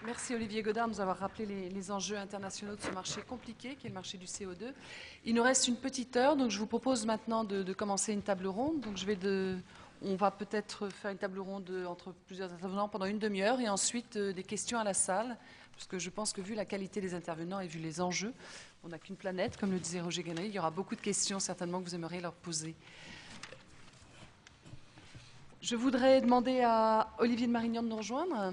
Merci Olivier Godard de nous avoir rappelé les enjeux internationaux de ce marché compliqué qui est le marché du CO2. Il nous reste une petite heure, donc je vous propose maintenant de commencer une table ronde. Donc on va peut-être faire une table ronde entre plusieurs intervenants pendant une demi-heure et ensuite des questions à la salle, parce que je pense que vu la qualité des intervenants et vu les enjeux, on n'a qu'une planète, comme le disait Roger Guénry, il y aura beaucoup de questions certainement que vous aimeriez leur poser. Je voudrais demander à Olivier de Marignan de nous rejoindre.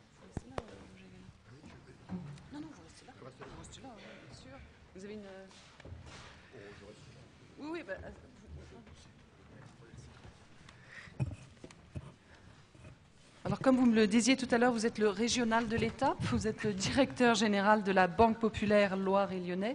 Vous avez une... Oui, oui. Bah... Alors, comme vous me le disiez tout à l'heure, vous êtes le régional de l'État, vous êtes le directeur général de la Banque Populaire Loire et Lyonnais.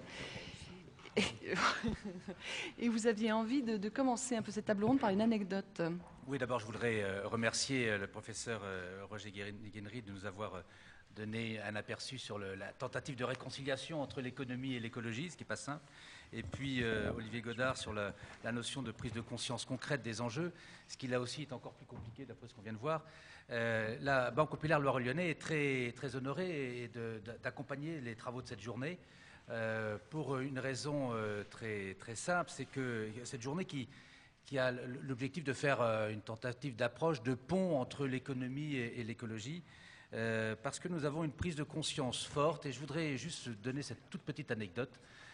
Et vous aviez envie de commencer un peu cette table ronde par une anecdote. Oui, d'abord, je voudrais remercier le professeur Roger Guénry de nous avoir donné un aperçu sur la tentative de réconciliation entre l'économie et l'écologie, ce qui n'est pas simple. Et puis Olivier Godard sur la notion de prise de conscience concrète des enjeux, ce qui là aussi est encore plus compliqué d'après ce qu'on vient de voir. La Banque Populaire Loire-et-Lyonnais est très, très honorée d'accompagner les travaux de cette journée pour une raison très, très simple, c'est que cette journée qui a l'objectif de faire une tentative d'approche de pont entre l'économie et l'écologie, parce que nous avons une prise de conscience forte, et je voudrais juste donner cette toute petite anecdote.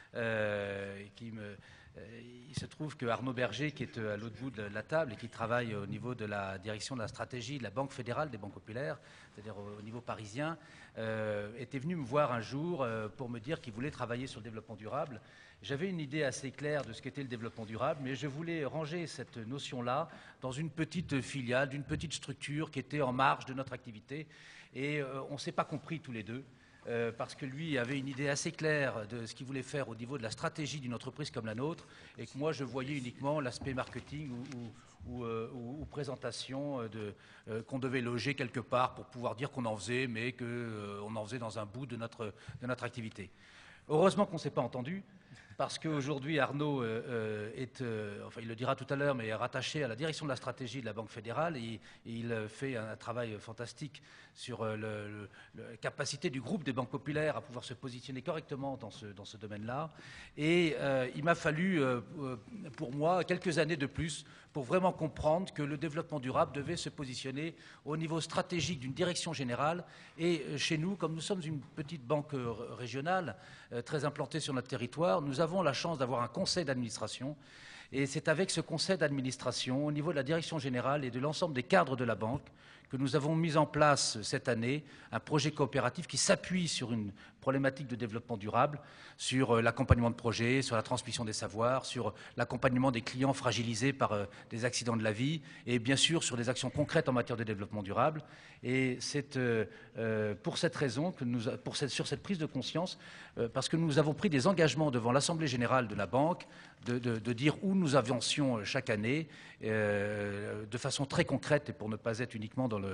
Il se trouve que Arnaud Berger, qui est à l'autre bout de la table et qui travaille au niveau de la direction de la stratégie de la Banque fédérale des banques populaires, c'est-à-dire au niveau parisien, était venu me voir un jour pour me dire qu'il voulait travailler sur le développement durable. J'avais une idée assez claire de ce qu'était le développement durable, mais je voulais ranger cette notion-là dans une petite filiale, d'une petite structure qui était en marge de notre activité. Et on ne s'est pas compris tous les deux. Parce que lui avait une idée assez claire de ce qu'il voulait faire au niveau de la stratégie d'une entreprise comme la nôtre, et que moi je voyais uniquement l'aspect marketing ou présentation qu'on devait loger quelque part pour pouvoir dire qu'on en faisait, mais qu'on en faisait dans un bout de notre activité. Heureusement qu'on ne s'est pas entendu, parce qu'aujourd'hui Arnaud enfin il le dira tout à l'heure, mais est rattaché à la direction de la stratégie de la Banque fédérale, et il fait un travail fantastique sur la capacité du groupe des banques populaires à pouvoir se positionner correctement dans ce domaine-là. Et il m'a fallu, pour moi, quelques années de plus pour vraiment comprendre que le développement durable devait se positionner au niveau stratégique d'une direction générale. Et chez nous, comme nous sommes une petite banque régionale très implantée sur notre territoire, nous avons la chance d'avoir un conseil d'administration. Et c'est avec ce conseil d'administration, au niveau de la direction générale et de l'ensemble des cadres de la banque, que nous avons mis en place cette année un projet coopératif qui s'appuie sur une problématique de développement durable, sur l'accompagnement de projets, sur la transmission des savoirs, sur l'accompagnement des clients fragilisés par des accidents de la vie, et bien sûr sur des actions concrètes en matière de développement durable. Et c'est pour cette raison, sur cette prise de conscience, parce que nous avons pris des engagements devant l'Assemblée générale de la banque, de dire où nous avancions chaque année, de façon très concrète, et pour ne pas être uniquement dans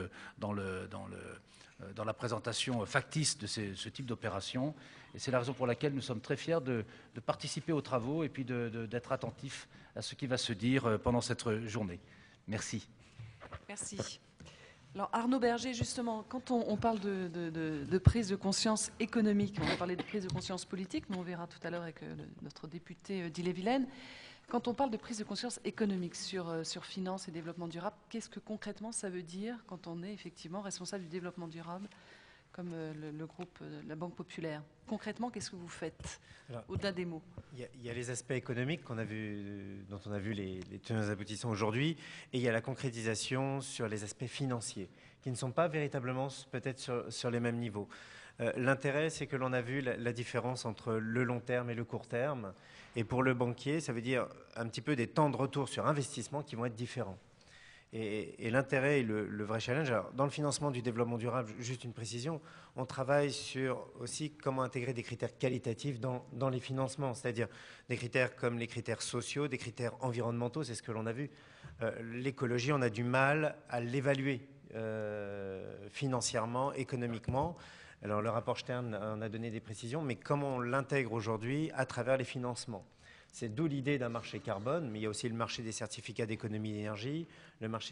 la présentation factice de ce type d'opération. Et c'est la raison pour laquelle nous sommes très fiers de participer aux travaux et puis d'être attentifs à ce qui va se dire pendant cette journée. Merci. Merci. Alors Arnaud Berger, justement, quand on parle de prise de conscience économique, on va parler de prise de conscience politique, mais on verra tout à l'heure avec notre député d'Ille-et-Vilaine. Quand on parle de prise de conscience économique sur finance et développement durable, qu'est-ce que concrètement ça veut dire quand on est effectivement responsable du développement durable, comme le groupe la Banque Populaire? Concrètement, qu'est-ce que vous faites au-delà des mots? Il y a les aspects économiques dont on a vu les tenants aboutissants aujourd'hui, et il y a la concrétisation sur les aspects financiers, qui ne sont pas véritablement peut-être sur les mêmes niveaux. L'intérêt, c'est que l'on a vu la différence entre le long terme et le court terme. Et pour le banquier, ça veut dire un petit peu des temps de retour sur investissement qui vont être différents. Et l'intérêt et le vrai challenge, alors dans le financement du développement durable, juste une précision, on travaille sur aussi comment intégrer des critères qualitatifs dans les financements, c'est-à-dire des critères comme les critères sociaux, des critères environnementaux, c'est ce que l'on a vu. L'écologie, on a du mal à l'évaluer financièrement, économiquement. Alors le rapport Stern en a donné des précisions, mais comment on l'intègre aujourd'hui à travers les financements? C'est d'où l'idée d'un marché carbone, mais il y a aussi le marché des certificats d'économie d'énergie, le marché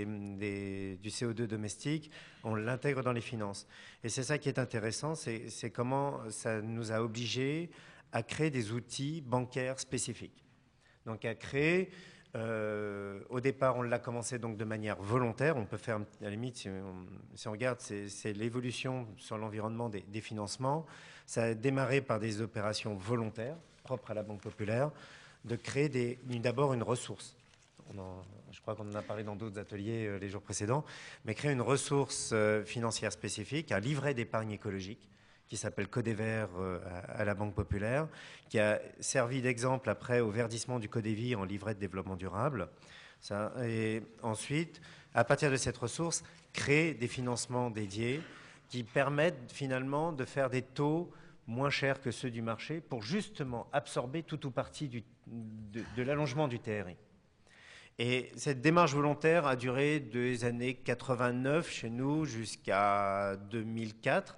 du CO2 domestique, on l'intègre dans les finances. Et c'est ça qui est intéressant, c'est comment ça nous a obligés à créer des outils bancaires spécifiques. Donc à créer, au départ on l'a commencé donc de manière volontaire, on peut faire à la limite, si on regarde, c'est l'évolution sur l'environnement des financements. Ça a démarré par des opérations volontaires, propres à la Banque Populaire, de créer d'abord une ressource. Je crois qu'on en a parlé dans d'autres ateliers les jours précédents, mais créer une ressource financière spécifique, un livret d'épargne écologique, qui s'appelle Codéver à la Banque Populaire, qui a servi d'exemple après au verdissement du Codévie en livret de développement durable. Et ensuite, à partir de cette ressource, créer des financements dédiés qui permettent finalement de faire des taux moins chers que ceux du marché pour justement absorber tout ou partie de l'allongement du TRI. Et cette démarche volontaire a duré des années 89 chez nous jusqu'à 2004.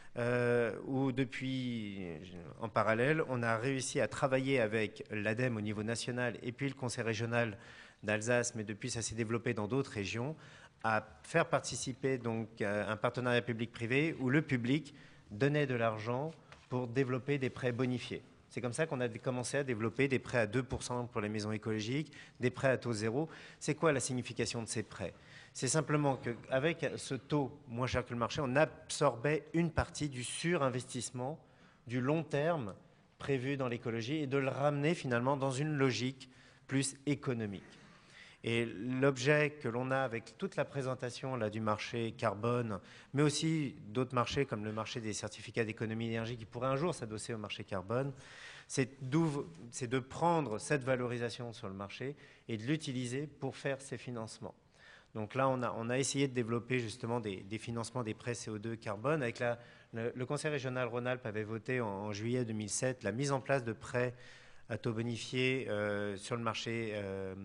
Où depuis, en parallèle, on a réussi à travailler avec l'ADEME au niveau national et puis le Conseil régional d'Alsace, mais depuis ça s'est développé dans d'autres régions, à faire participer donc un partenariat public-privé où le public donnait de l'argent pour développer des prêts bonifiés. C'est comme ça qu'on a commencé à développer des prêts à 2% pour les maisons écologiques, des prêts à taux zéro. C'est quoi la signification de ces prêts ? C'est simplement qu'avec ce taux moins cher que le marché, on absorbait une partie du surinvestissement du long terme prévu dans l'écologie et de le ramener finalement dans une logique plus économique. Et l'objet que l'on a avec toute la présentation là, du marché carbone, mais aussi d'autres marchés comme le marché des certificats d'économie d'énergie qui pourrait un jour s'adosser au marché carbone, c'est de prendre cette valorisation sur le marché et de l'utiliser pour faire ces financements. Donc là, on a essayé de développer justement des financements des prêts CO2 carbone. Avec le Conseil régional Rhône-Alpes avait voté en juillet 2007 la mise en place de prêts à taux bonifiés sur le marché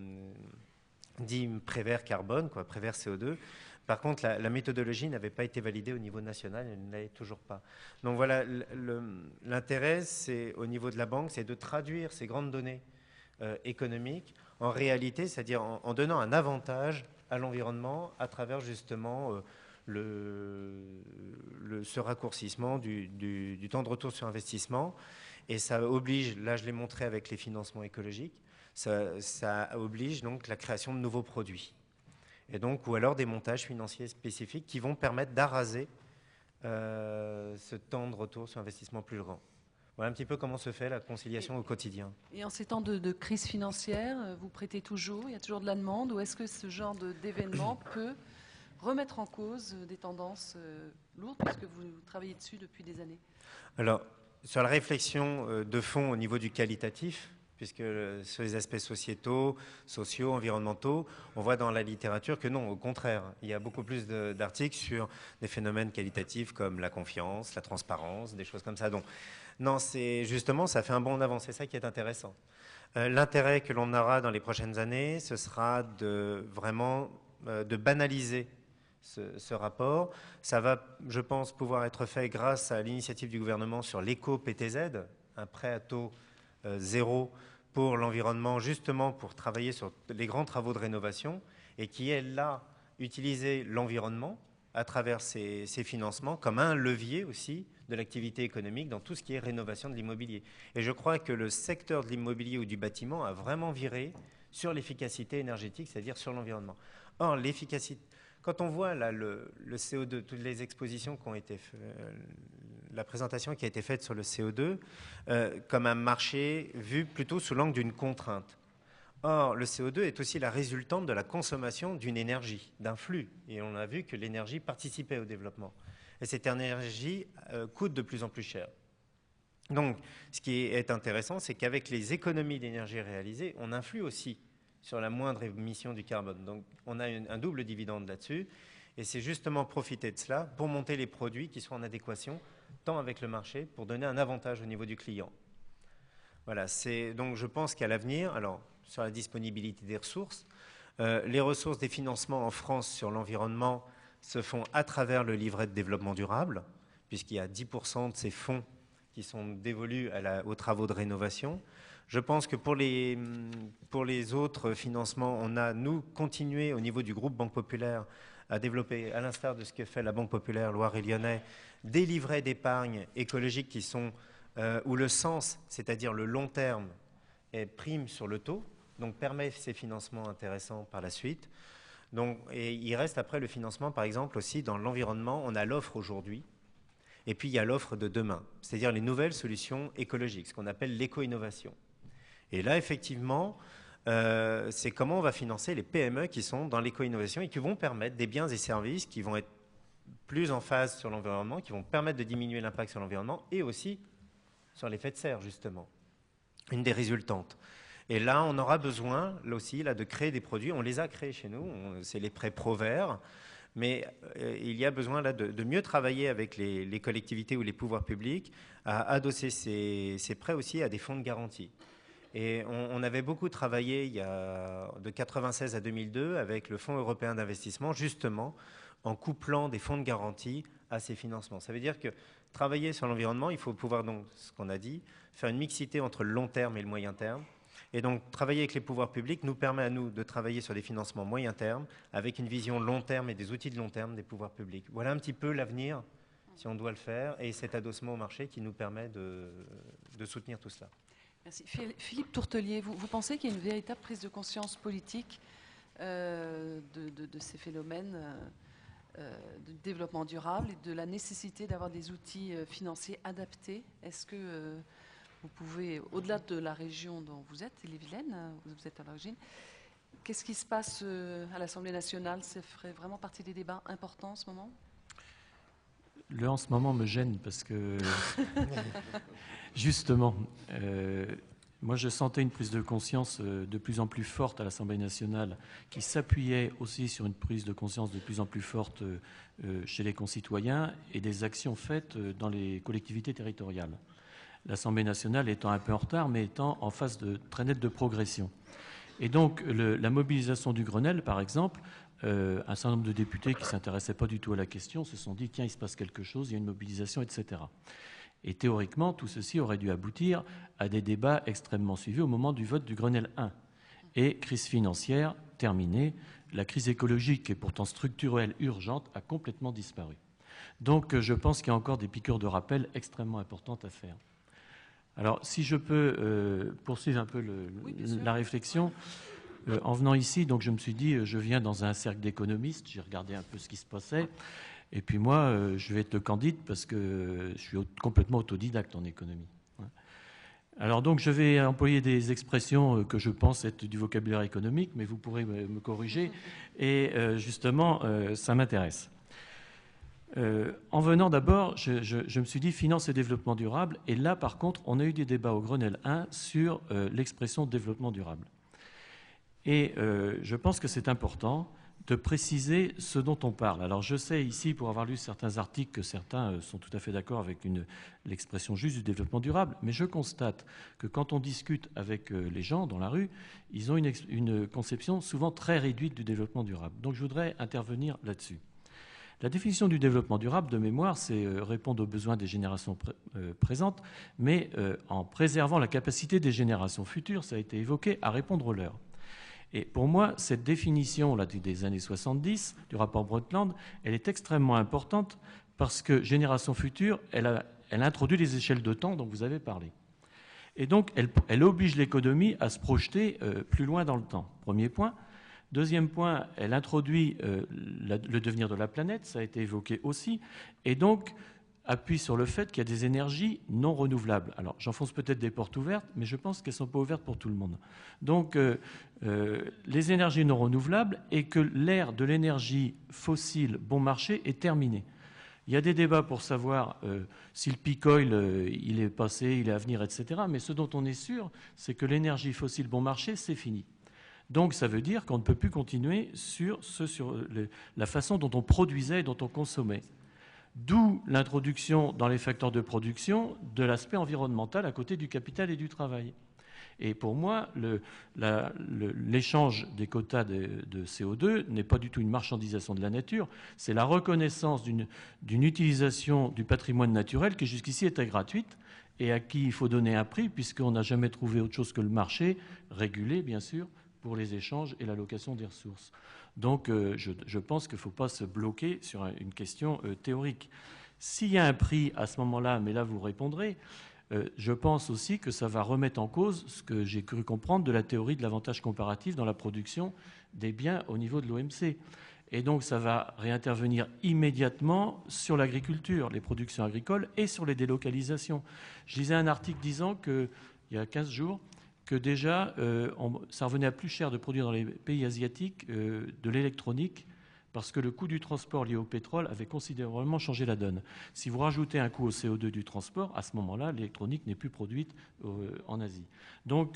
dit Prévert carbone, Prévert CO2. Par contre, la méthodologie n'avait pas été validée au niveau national, elle ne l'est toujours pas. Donc voilà, l'intérêt, c'est au niveau de la banque, c'est de traduire ces grandes données économiques en réalité, c'est-à-dire en donnant un avantage à l'environnement à travers justement ce raccourcissement du temps de retour sur investissement. Et ça oblige, là je l'ai montré avec les financements écologiques, ça oblige donc la création de nouveaux produits. Et donc, ou alors des montages financiers spécifiques qui vont permettre d'araser ce temps de retour sur investissement plus grand. Voilà un petit peu comment se fait la conciliation au quotidien. Et en ces temps de crise financière, vous prêtez toujours, il y a toujours de la demande, ou est-ce que ce genre d'événement peut remettre en cause des tendances lourdes, puisque vous travaillez dessus depuis des années? Alors, sur la réflexion de fond au niveau du qualitatif, puisque sur les aspects sociaux, environnementaux, on voit dans la littérature que non, au contraire, il y a beaucoup plus d'articles sur des phénomènes qualitatifs comme la confiance, la transparence, des choses comme ça. Donc, non, c'est justement, ça fait un bond en avant, c'est ça qui est intéressant. L'intérêt que l'on aura dans les prochaines années, ce sera de banaliser ce rapport. Ça va, je pense, pouvoir être fait grâce à l'initiative du gouvernement sur l'éco-PTZ, un prêt à taux zéro pour l'environnement, justement pour travailler sur les grands travaux de rénovation et qui est là utiliser l'environnement à travers ces financements comme un levier aussi de l'activité économique dans tout ce qui est rénovation de l'immobilier. Et je crois que le secteur de l'immobilier ou du bâtiment a vraiment viré sur l'efficacité énergétique, c'est-à-dire sur l'environnement. Or, l'efficacité, quand on voit là le CO2, toutes les expositions qui ont été faites, la présentation qui a été faite sur le CO2 comme un marché vu plutôt sous l'angle d'une contrainte. Or, le CO2 est aussi la résultante de la consommation d'une énergie, d'un flux. Et on a vu que l'énergie participait au développement. Et cette énergie coûte de plus en plus cher. Donc, ce qui est intéressant, c'est qu'avec les économies d'énergie réalisées, on influe aussi sur la moindre émission du carbone. Donc, on a un double dividende là-dessus. Et c'est justement profiter de cela pour monter les produits qui soient en adéquation tant avec le marché pour donner un avantage au niveau du client. Voilà, donc je pense qu'à l'avenir, alors sur la disponibilité des ressources, les ressources des financements en France sur l'environnement se font à travers le livret de développement durable, puisqu'il y a 10% de ces fonds qui sont dévolus aux travaux de rénovation. Je pense que pour les autres financements, on a, nous, continué au niveau du groupe Banque Populaire à développer, à l'instar de ce que fait la Banque Populaire Loire-et-Lyonnais, des livrets d'épargne écologique qui sont, où le sens, c'est-à-dire le long terme, prime sur le taux, donc permet ces financements intéressants par la suite. Donc, et il reste après le financement, par exemple, aussi dans l'environnement. On a l'offre aujourd'hui, et puis il y a l'offre de demain, c'est-à-dire les nouvelles solutions écologiques, ce qu'on appelle l'éco-innovation. Et là, effectivement, c'est comment on va financer les PME qui sont dans l'éco-innovation et qui vont permettre des biens et services qui vont être plus en phase sur l'environnement, qui vont permettre de diminuer l'impact sur l'environnement et aussi sur l'effet de serre, justement, une des résultantes. Et là, on aura besoin, là aussi, de créer des produits. On les a créés chez nous, c'est les prêts Proverts, mais il y a besoin là, de mieux travailler avec les collectivités ou les pouvoirs publics à adosser ces prêts aussi à des fonds de garantie. Et on avait beaucoup travaillé il y a, de 1996 à 2002 avec le Fonds européen d'investissement, justement, en couplant des fonds de garantie à ces financements. Ça veut dire que travailler sur l'environnement, il faut pouvoir, donc, ce qu'on a dit, faire une mixité entre le long terme et le moyen terme. Et donc, travailler avec les pouvoirs publics nous permet à nous de travailler sur des financements moyen terme, avec une vision long terme et des outils de long terme des pouvoirs publics. Voilà un petit peu l'avenir, si on doit le faire, et cet adossement au marché qui nous permet de soutenir tout cela. Merci. Philippe Tourtelier, vous pensez qu'il y a une véritable prise de conscience politique de ces phénomènes de développement durable et de la nécessité d'avoir des outils financiers adaptés? Est-ce que vous pouvez, au-delà de la région dont vous êtes, l'Ille-et-Vilaine, où vous êtes à l'origine, qu'est-ce qui se passe à l'Assemblée nationale? Ça ferait vraiment partie des débats importants en ce moment? Le en ce moment me gêne parce que, justement, moi je sentais une prise de conscience de plus en plus forte à l'Assemblée nationale qui s'appuyait aussi sur une prise de conscience de plus en plus forte chez les concitoyens et des actions faites dans les collectivités territoriales. L'Assemblée nationale étant un peu en retard, mais étant en phase très nette de progression. Et donc, la mobilisation du Grenelle, par exemple, un certain nombre de députés qui ne s'intéressaient pas du tout à la question se sont dit « tiens, il se passe quelque chose, il y a une mobilisation, etc. » Et théoriquement, tout ceci aurait dû aboutir à des débats extrêmement suivis au moment du vote du Grenelle 1. Et crise financière terminée, la crise écologique, et pourtant structurelle, urgente, a complètement disparu. Donc, je pense qu'il y a encore des piqûres de rappel extrêmement importantes à faire. Alors, si je peux poursuivre un peu la réflexion, en venant ici, donc je me suis dit, je viens dans un cercle d'économistes, j'ai regardé un peu ce qui se passait, et puis moi, je vais être candide parce que je suis complètement autodidacte en économie. Alors donc, je vais employer des expressions que je pense être du vocabulaire économique, mais vous pourrez me corriger, et justement, ça m'intéresse. En venant d'abord, je me suis dit finance et développement durable. Et là, par contre, on a eu des débats au Grenelle 1 sur l'expression développement durable. Et je pense que c'est important de préciser ce dont on parle. Alors, je sais ici, pour avoir lu certains articles, que certains sont tout à fait d'accord avec l'expression juste du développement durable. Mais je constate que quand on discute avec les gens dans la rue, ils ont une conception souvent très réduite du développement durable. Donc, je voudrais intervenir là-dessus. La définition du développement durable, de mémoire, c'est répondre aux besoins des générations présentes, mais en préservant la capacité des générations futures, ça a été évoqué, à répondre aux leurs. Et pour moi, cette définition là, des années 70, du rapport Brundtland, elle est extrêmement importante parce que génération future, elle introduit les échelles de temps dont vous avez parlé. Et donc, elle oblige l'économie à se projeter plus loin dans le temps. Premier point. Deuxième point, elle introduit le devenir de la planète, ça a été évoqué aussi, et donc appuie sur le fait qu'il y a des énergies non renouvelables. Alors, j'enfonce peut-être des portes ouvertes, mais je pense qu'elles ne sont pas ouvertes pour tout le monde. Donc, les énergies non renouvelables et que l'ère de l'énergie fossile bon marché est terminée. Il y a des débats pour savoir si le peak oil, il est passé, il est à venir, etc. Mais ce dont on est sûr, c'est que l'énergie fossile bon marché, c'est fini. Donc, ça veut dire qu'on ne peut plus continuer sur la façon dont on produisait et dont on consommait. D'où l'introduction dans les facteurs de production de l'aspect environnemental à côté du capital et du travail. Et pour moi, l'échange des quotas de CO2 n'est pas du tout une marchandisation de la nature, c'est la reconnaissance d'une utilisation du patrimoine naturel qui jusqu'ici était gratuite et à qui il faut donner un prix, puisqu'on n'a jamais trouvé autre chose que le marché, régulé bien sûr, pour les échanges et l'allocation des ressources. Donc je pense qu'il ne faut pas se bloquer sur une question théorique. S'il y a un prix à ce moment-là, mais là vous répondrez, je pense aussi que ça va remettre en cause ce que j'ai cru comprendre de la théorie de l'avantage comparatif dans la production des biens au niveau de l'OMC. Et donc ça va réintervenir immédiatement sur l'agriculture, les productions agricoles et sur les délocalisations. Je lisais un article disant qu'il y a 15 jours que déjà ça revenait à plus cher de produire dans les pays asiatiques de l'électronique parce que le coût du transport lié au pétrole avait considérablement changé la donne. Si vous rajoutez un coût au CO2 du transport, à ce moment-là, l'électronique n'est plus produite en Asie. Donc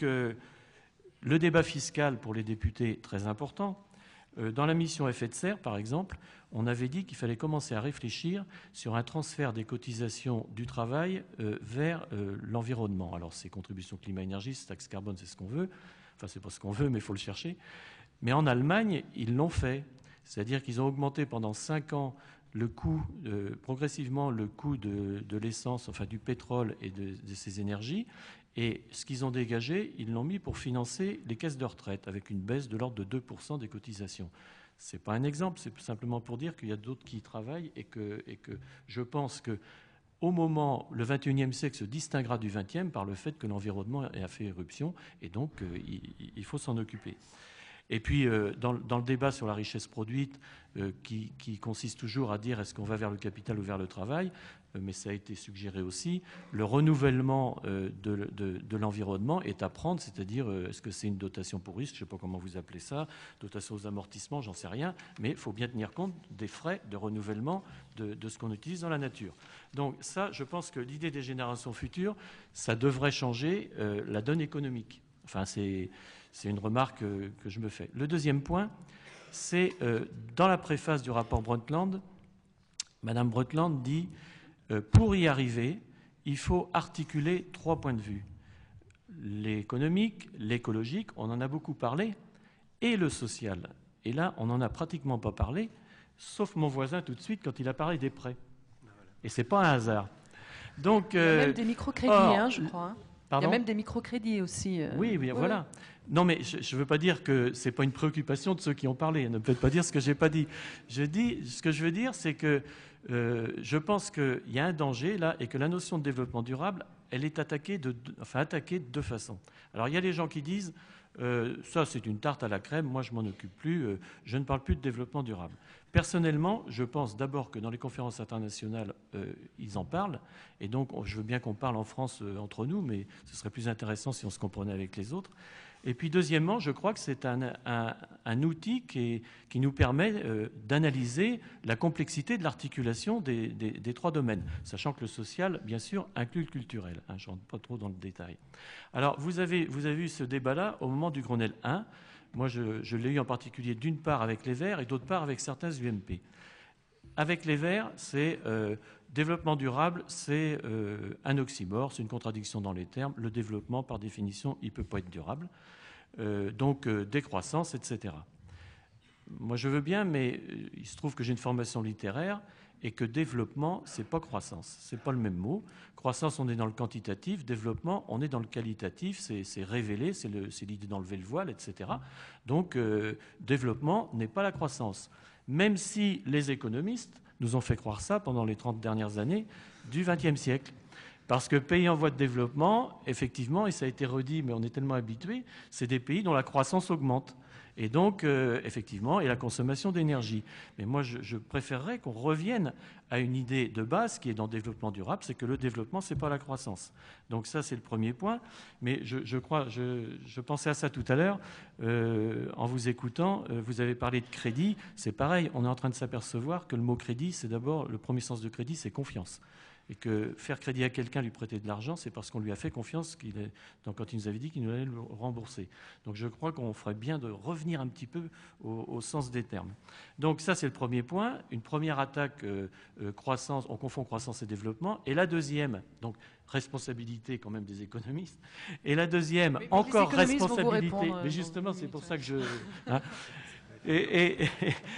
le débat fiscal pour les députés, très important. Dans la mission effet de serre, par exemple, on avait dit qu'il fallait commencer à réfléchir sur un transfert des cotisations du travail vers l'environnement. Alors, c'est contribution climat-énergie, c'est taxe carbone, c'est ce qu'on veut. Enfin, c'est pas ce qu'on veut, mais il faut le chercher. Mais en Allemagne, ils l'ont fait. C'est-à-dire qu'ils ont augmenté pendant 5 ans le coût, progressivement le coût de l'essence, enfin du pétrole et de ces énergies. Et ce qu'ils ont dégagé, ils l'ont mis pour financer les caisses de retraite, avec une baisse de l'ordre de 2% des cotisations. Ce n'est pas un exemple, c'est simplement pour dire qu'il y a d'autres qui y travaillent et que je pense qu'au moment, le 21e siècle se distinguera du 20e par le fait que l'environnement a fait éruption et donc il faut s'en occuper. Et puis, dans le débat sur la richesse produite, qui consiste toujours à dire est-ce qu'on va vers le capital ou vers le travail, mais ça a été suggéré aussi, le renouvellement de l'environnement est à prendre, c'est-à-dire est-ce que c'est une dotation pour risque, je ne sais pas comment vous appelez ça, dotation aux amortissements, j'en sais rien, mais il faut bien tenir compte des frais de renouvellement de ce qu'on utilise dans la nature. Donc ça, je pense que l'idée des générations futures, ça devrait changer la donne économique. Enfin, c'est une remarque que je me fais. Le deuxième point, c'est dans la préface du rapport Brundtland, Madame Brundtland dit pour y arriver, il faut articuler 3 points de vue. L'économique, l'écologique, on en a beaucoup parlé, et le social. Et là, on n'en a pratiquement pas parlé, sauf mon voisin tout de suite quand il a parlé des prêts. Et ce n'est pas un hasard. Donc, il y a même des microcrédits, je crois. Pardon ? Il y a même des microcrédits aussi. Oui, voilà. Non, mais je ne veux pas dire que ce n'est pas une préoccupation de ceux qui ont parlé. Ne peut pas dire ce que je n'ai pas dit. Ce que je veux dire, c'est que je pense qu'il y a un danger là et que la notion de développement durable, elle est attaquée de 2 façons. Alors, il y a des gens qui disent ça, c'est une tarte à la crème, moi, je ne m'en occupe plus, je ne parle plus de développement durable. Personnellement, je pense d'abord que dans les conférences internationales, ils en parlent. Et donc, je veux bien qu'on parle en France entre nous, mais ce serait plus intéressant si on se comprenait avec les autres. Et puis, deuxièmement, je crois que c'est un outil qui nous permet d'analyser la complexité de l'articulation des 3 domaines, sachant que le social, bien sûr, inclut le culturel. Je ne rentre pas trop dans le détail. Alors, vous avez eu ce débat-là au moment du Grenelle 1. Moi, je l'ai eu en particulier d'une part avec les Verts et d'autre part avec certains UMP. Avec les Verts, c'est développement durable, c'est un oxymore, c'est une contradiction dans les termes. Le développement, par définition, il ne peut pas être durable. Donc, décroissance, etc. Moi, je veux bien, mais il se trouve que j'ai une formation littéraire et que développement, ce n'est pas croissance. Ce n'est pas le même mot. Croissance, on est dans le quantitatif. Développement, on est dans le qualitatif. C'est révéler, c'est l'idée d'enlever le voile, etc. Donc, développement n'est pas la croissance. Même si les économistes nous ont fait croire ça pendant les 30 dernières années du XXe siècle. Parce que pays en voie de développement, effectivement, et ça a été redit, mais on est tellement habitué, c'est des pays dont la croissance augmente. Et donc, effectivement, et la consommation d'énergie. Mais moi, je préférerais qu'on revienne à une idée de base qui est dans le développement durable, c'est que le développement, ce n'est pas la croissance. Donc ça, c'est le premier point. Mais je pensais à ça tout à l'heure, en vous écoutant, vous avez parlé de crédit. C'est pareil, on est en train de s'apercevoir que le mot crédit, c'est d'abord, le premier sens de crédit, c'est confiance. Et que faire crédit à quelqu'un, lui prêter de l'argent, c'est parce qu'on lui a fait confiance quand il nous avait dit qu'il nous allait le rembourser. Donc je crois qu'on ferait bien de revenir un petit peu au sens des termes. Donc ça, c'est le premier point. Une première attaque, croissance, on confond croissance et développement. Et la deuxième, donc responsabilité quand même des économistes. Et la deuxième, mais encore responsabilité. Mais justement, c'est pour ça que je... Hein,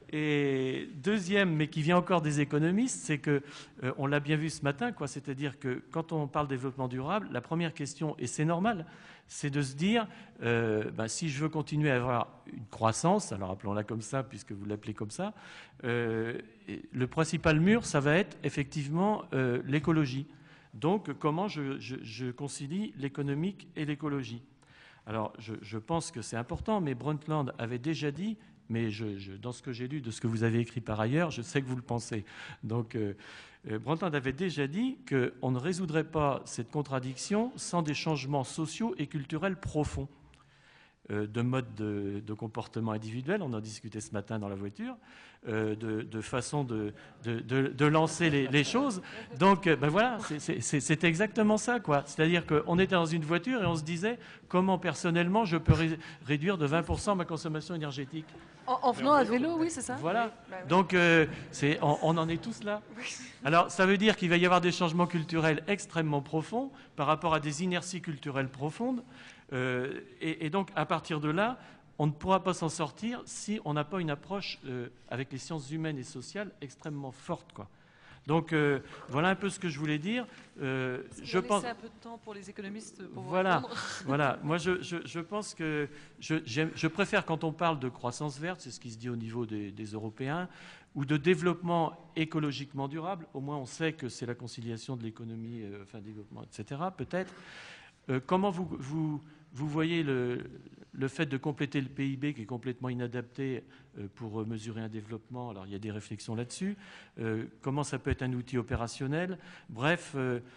Et deuxième, mais qui vient encore des économistes, c'est que, on l'a bien vu ce matin, quoi, c'est-à-dire que quand on parle développement durable, la première question, et c'est normal, c'est de se dire, si je veux continuer à avoir une croissance, alors appelons-la comme ça, puisque vous l'appelez comme ça, le principal mur, ça va être effectivement l'écologie. Donc, comment je concilie l'économique et l'écologie? Alors, je pense que c'est important, mais Brundtland avait déjà dit, mais dans ce que j'ai lu, de ce que vous avez écrit par ailleurs, je sais que vous le pensez. Donc, Brundtland avait déjà dit qu'on ne résoudrait pas cette contradiction sans des changements sociaux et culturels profonds de mode de comportement individuel, on en discutait ce matin dans la voiture, de façon de lancer les choses. Donc, voilà, c'est exactement ça, quoi. C'est-à-dire qu'on était dans une voiture et on se disait comment personnellement je peux réduire de 20% ma consommation énergétique. En venant à vélo, oui, c'est ça. Voilà. Oui. Donc, on en est tous là. Alors, ça veut dire qu'il va y avoir des changements culturels extrêmement profonds par rapport à des inerties culturelles profondes. Et donc, à partir de là, on ne pourra pas s'en sortir si on n'a pas une approche avec les sciences humaines et sociales extrêmement forte, quoi. Donc, voilà un peu ce que je voulais dire. Je pense un peu de temps pour les économistes pour vous voilà, répondre. voilà. Moi, je pense que je préfère quand on parle de croissance verte, c'est ce qui se dit au niveau des Européens, ou de développement écologiquement durable. Au moins, on sait que c'est la conciliation de l'économie, développement, etc. Peut-être. Comment vous voyez le fait de compléter le PIB qui est complètement inadapté pour mesurer un développement? Alors, il y a des réflexions là-dessus. Comment ça peut être un outil opérationnel? Bref,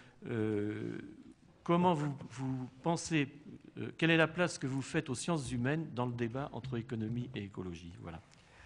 comment vous pensez, quelle est la place que vous faites aux sciences humaines dans le débat entre économie et écologie? Voilà.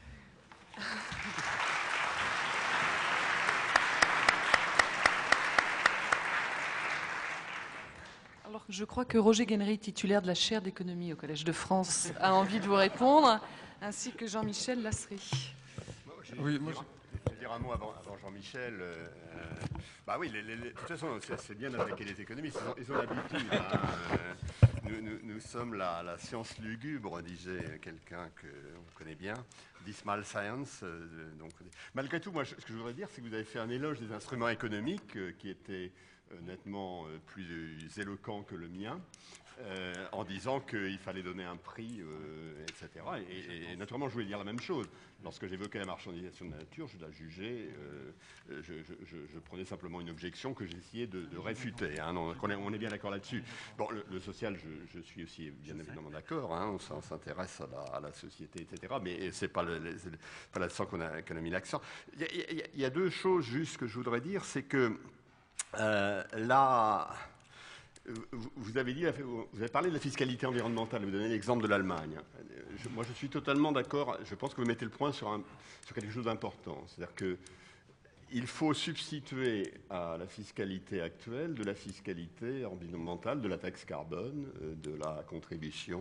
Alors, je crois que Roger Guénery, titulaire de la chaire d'économie au Collège de France, a envie de vous répondre, ainsi que Jean-Michel Lasserie. Oui, moi, je vais dire un mot avant Jean-Michel. Oui, de toute façon, c'est bien d'attaquer les économistes. Ils ont l'habitude. Nous sommes la science lugubre, disait quelqu'un qu'on connaît bien, Dismal Science. Donc, malgré tout, moi, ce que je voudrais dire, c'est que vous avez fait un éloge des instruments économiques qui étaient nettement plus éloquent que le mien, en disant qu'il fallait donner un prix, etc. Et naturellement, je voulais dire la même chose. Lorsque j'évoquais la marchandisation de la nature, je la jugeais, je prenais simplement une objection que j'essayais de réfuter. Hein. On est bien d'accord là-dessus. Bon, le social, je suis aussi bien évidemment d'accord. Hein. On s'intéresse à la société, etc. Mais c'est pas là-dessus qu'on a mis l'accent. Il y a deux choses juste que je voudrais dire, c'est que là, vous avez parlé de la fiscalité environnementale, vous donnez l'exemple de l'Allemagne. Moi, je suis totalement d'accord. Je pense que vous mettez le point sur quelque chose d'important. C'est-à-dire qu'il faut substituer à la fiscalité actuelle de la fiscalité environnementale, de la taxe carbone, de la contribution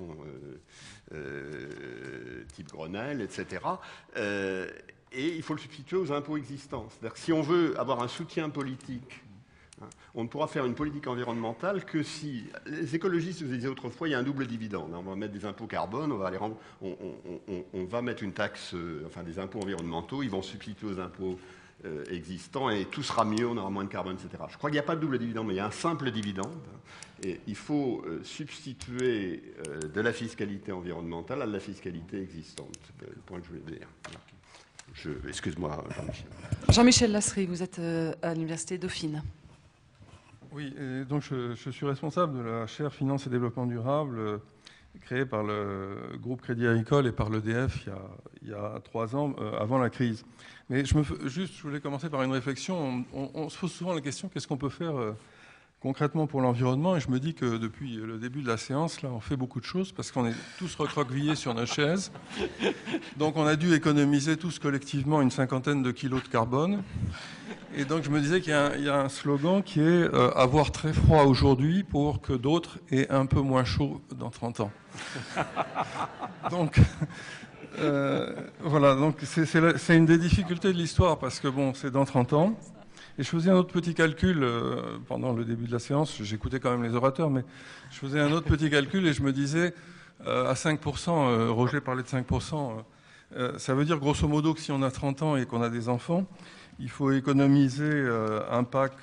type Grenelle, etc. Et il faut le substituer aux impôts existants. C'est-à-dire que si on veut avoir un soutien politique, on ne pourra faire une politique environnementale que si... Les écologistes vous disaient autrefois, il y a un double dividende. On va mettre des impôts carbone, on va mettre une taxe, des impôts environnementaux, ils vont substituer aux impôts existants et tout sera mieux, on aura moins de carbone, etc. Je crois qu'il n'y a pas de double dividende, mais il y a un simple dividende. Et il faut substituer de la fiscalité environnementale à la fiscalité existante. C'est le point que je voulais dire. Excuse-moi, Jean-Michel. Jean-Michel Lasserie, vous êtes à l'Université Dauphine. Oui, et donc je suis responsable de la chaire Finance et Développement Durable créée par le groupe Crédit Agricole et par l'EDF il y a 3 ans, avant la crise. Mais je voulais commencer par une réflexion. On se pose souvent la question, qu'est-ce qu'on peut faire concrètement pour l'environnement? Et je me dis que depuis le début de la séance, là, on fait beaucoup de choses parce qu'on est tous recroquevillés sur nos chaises. Donc on a dû économiser tous collectivement une 50aine de kilos de carbone. Et donc je me disais qu'il y a un slogan qui est avoir très froid aujourd'hui pour que d'autres aient un peu moins chaud dans 30 ans. Donc voilà, donc c'est une des difficultés de l'histoire parce que bon, c'est dans 30 ans. Et je faisais un autre petit calcul pendant le début de la séance, j'écoutais quand même les orateurs, mais je faisais un autre petit calcul et je me disais à 5%, Roger parlait de 5%, Ça veut dire grosso modo que si on a 30 ans et qu'on a des enfants, il faut économiser un pack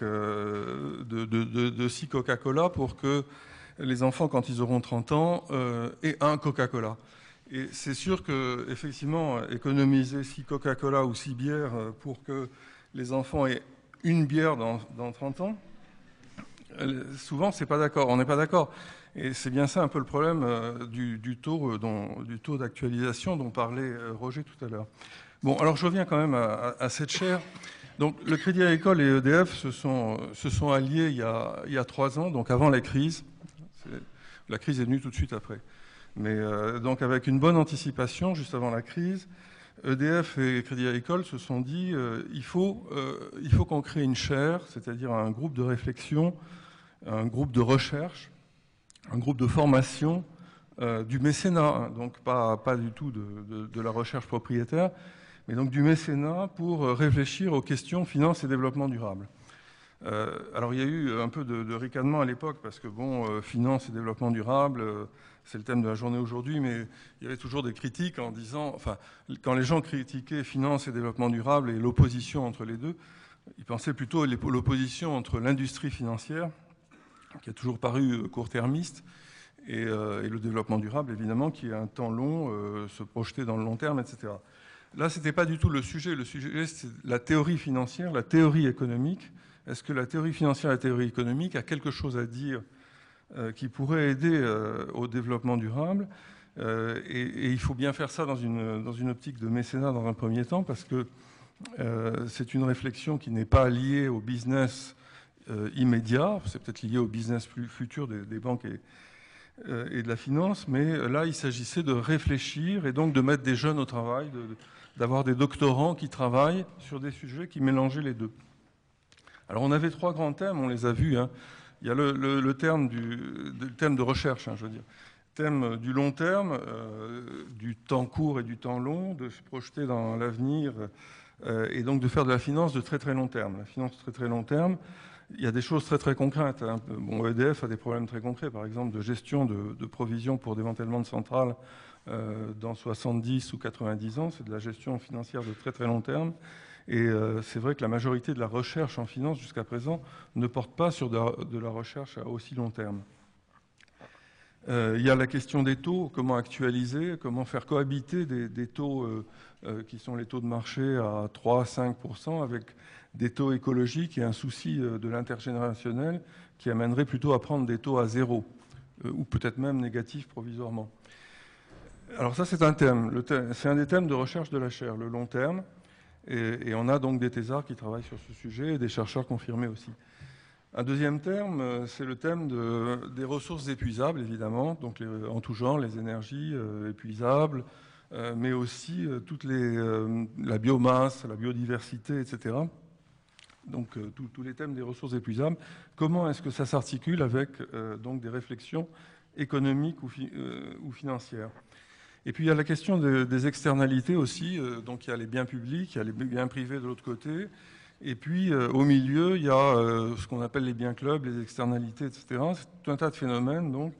de 6 Coca-Cola pour que les enfants, quand ils auront 30 ans, aient un Coca-Cola. Et c'est sûr qu'effectivement, économiser 6 Coca-Cola ou 6 bières pour que les enfants aient une bière dans 30 ans, souvent, on n'est pas d'accord. Et c'est bien ça un peu le problème du taux d'actualisation dont parlait Roger tout à l'heure. Bon, alors je reviens quand même à cette chaire. Donc le Crédit Agricole et EDF se sont alliés il y a 3 ans, donc avant la crise. La crise est venue tout de suite après. Mais donc avec une bonne anticipation, juste avant la crise, EDF et Crédit Agricole se sont dit il faut qu'on crée une chaire, c'est-à-dire un groupe de réflexion, un groupe de recherche, un groupe de formation, du mécénat, hein, donc pas du tout de la recherche propriétaire, mais donc du mécénat pour réfléchir aux questions finance et développement durable. Alors il y a eu un peu de ricanement à l'époque parce que bon, finance et développement durable, c'est le thème de la journée aujourd'hui, mais il y avait toujours des critiques en disant, enfin, quand les gens critiquaient finance et développement durable et l'opposition entre les deux, ils pensaient plutôt à l'opposition entre l'industrie financière, qui a toujours paru court-termiste, et le développement durable, évidemment, qui est un temps long, se projeter dans le long terme, etc. Là, ce n'était pas du tout le sujet. Le sujet, c'est la théorie financière, la théorie économique. Est-ce que la théorie financière et la théorie économique a quelque chose à dire qui pourrait aider au développement durable et il faut bien faire ça dans une optique de mécénat dans un premier temps, parce que c'est une réflexion qui n'est pas liée au business immédiat, c'est peut-être lié au business futur des banques et de la finance, mais là, il s'agissait de réfléchir et donc de mettre des jeunes au travail, d'avoir des doctorants qui travaillent sur des sujets qui mélangeaient les deux. Alors, on avait 3 grands thèmes, on les a vus. Hein. Il y a le thème de recherche, hein, je veux dire. Thème du long terme, du temps court et du temps long, de se projeter dans l'avenir et donc de faire de la finance de très très long terme. La finance de très très long terme, il y a des choses très très concrètes. Hein. Bon, EDF a des problèmes très concrets, par exemple de gestion de provisions pour démantèlement de centrales dans 70 ou 90 ans. C'est de la gestion financière de très très long terme. Et c'est vrai que la majorité de la recherche en finance jusqu'à présent ne porte pas sur de la recherche à aussi long terme. Il y a la question des taux, comment actualiser, comment faire cohabiter des taux qui sont les taux de marché à 3-5% avec des taux écologiques et un souci de l'intergénérationnel qui amènerait plutôt à prendre des taux à 0 ou peut-être même négatifs provisoirement. Alors ça, c'est un thème. C'est un des thèmes de recherche de la chaire, le long terme. Et on a donc des thésards qui travaillent sur ce sujet et des chercheurs confirmés aussi. Un deuxième terme, c'est le thème des ressources épuisables, évidemment, donc en tout genre, les énergies épuisables, mais aussi la biomasse, la biodiversité, etc. Donc tous les thèmes des ressources épuisables. Comment est-ce que ça s'articule avec donc des réflexions économiques ou financières? Et puis il y a la question des externalités aussi, donc il y a les biens publics, il y a les biens privés de l'autre côté, et puis au milieu il y a ce qu'on appelle les biens clubs, les externalités, etc. C'est tout un tas de phénomènes donc,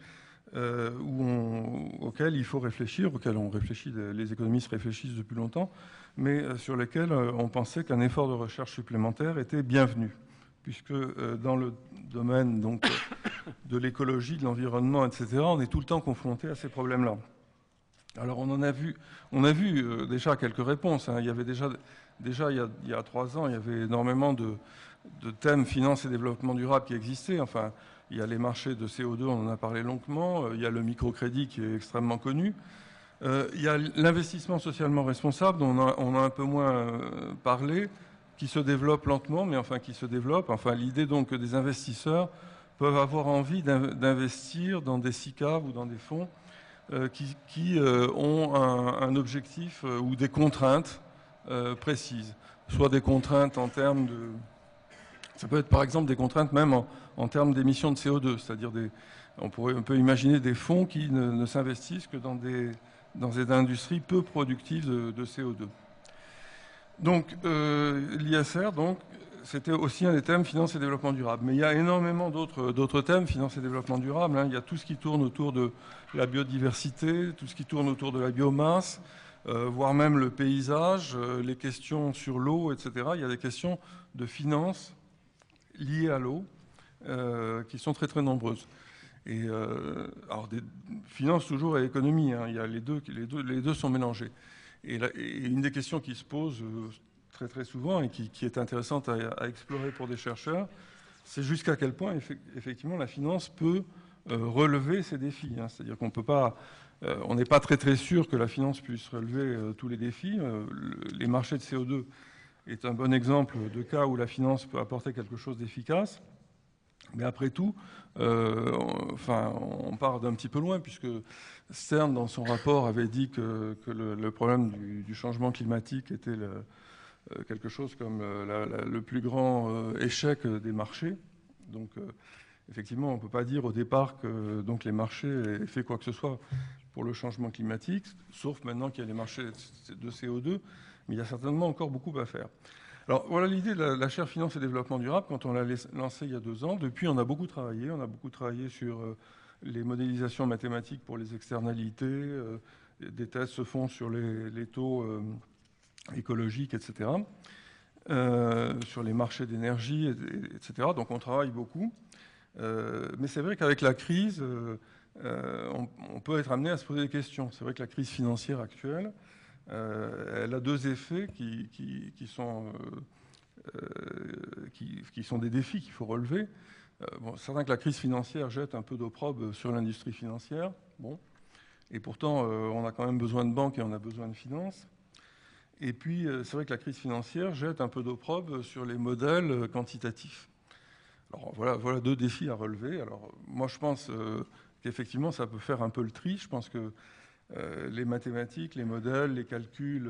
auxquels il faut réfléchir, auxquels les économistes réfléchissent depuis longtemps, mais sur lesquels on pensait qu'un effort de recherche supplémentaire était bienvenu, puisque dans le domaine donc, de l'écologie, de l'environnement, etc., on est tout le temps confronté à ces problèmes-là. Alors on a vu déjà quelques réponses. Hein. Il y avait déjà il y a 3 ans, il y avait énormément de thèmes finance et développement durable qui existaient. Enfin, il y a les marchés de CO2, on en a parlé longuement. Il y a le microcrédit qui est extrêmement connu. Il y a l'investissement socialement responsable dont on a un peu moins parlé, qui se développe lentement, mais enfin qui se développe. Enfin, l'idée donc que des investisseurs peuvent avoir envie d'investir dans des SICAV ou dans des fonds qui ont un objectif ou des contraintes précises. Soit des contraintes en termes de... Ça peut être par exemple des contraintes même en termes d'émissions de CO2, c'est-à-dire on peut imaginer des fonds qui ne s'investissent que dans des industries peu productives de CO2. Donc l'ISR, c'était aussi un des thèmes finance et développement durable. Mais il y a énormément d'autres thèmes, finance et développement durable. Hein. Il y a tout ce qui tourne autour de la biodiversité, tout ce qui tourne autour de la biomasse, voire même le paysage, les questions sur l'eau, etc. Il y a des questions de finances liées à l'eau qui sont très très nombreuses. Et alors des finances toujours et économie, hein, il y a les deux sont mélangés. Et une des questions qui se pose très très souvent et qui est intéressante à explorer pour des chercheurs, c'est jusqu'à quel point effectivement la finance peut relever ces défis. Hein. C'est-à-dire qu'on peut pas, on n'est pas très très sûr que la finance puisse relever tous les défis. Les marchés de CO2 est un bon exemple de cas où la finance peut apporter quelque chose d'efficace. Mais après tout, on part d'un petit peu loin, puisque Stern, dans son rapport, avait dit que le problème du changement climatique était quelque chose comme le plus grand échec des marchés. Donc, effectivement, on ne peut pas dire au départ que donc, les marchés aient fait quoi que ce soit pour le changement climatique, sauf maintenant qu'il y a les marchés de CO2, mais il y a certainement encore beaucoup à faire. Alors voilà l'idée de la chaire Finance et Développement Durable quand on l'a lancée il y a 2 ans. Depuis, on a beaucoup travaillé. On a beaucoup travaillé sur les modélisations mathématiques pour les externalités. Des tests se font sur les taux écologiques, etc. Sur les marchés d'énergie, etc. Donc on travaille beaucoup. Mais c'est vrai qu'avec la crise, on peut être amené à se poser des questions. C'est vrai que la crise financière actuelle, elle a 2 effets qui sont des défis qu'il faut relever. Bon, c'est certain que la crise financière jette un peu d'opprobre sur l'industrie financière. Bon. Et pourtant, on a quand même besoin de banques et on a besoin de finances. Et puis, c'est vrai que la crise financière jette un peu d'opprobre sur les modèles quantitatifs. Alors voilà 2 défis à relever. Alors moi, je pense qu'effectivement, ça peut faire un peu le tri. Je pense que les mathématiques, les modèles, les calculs,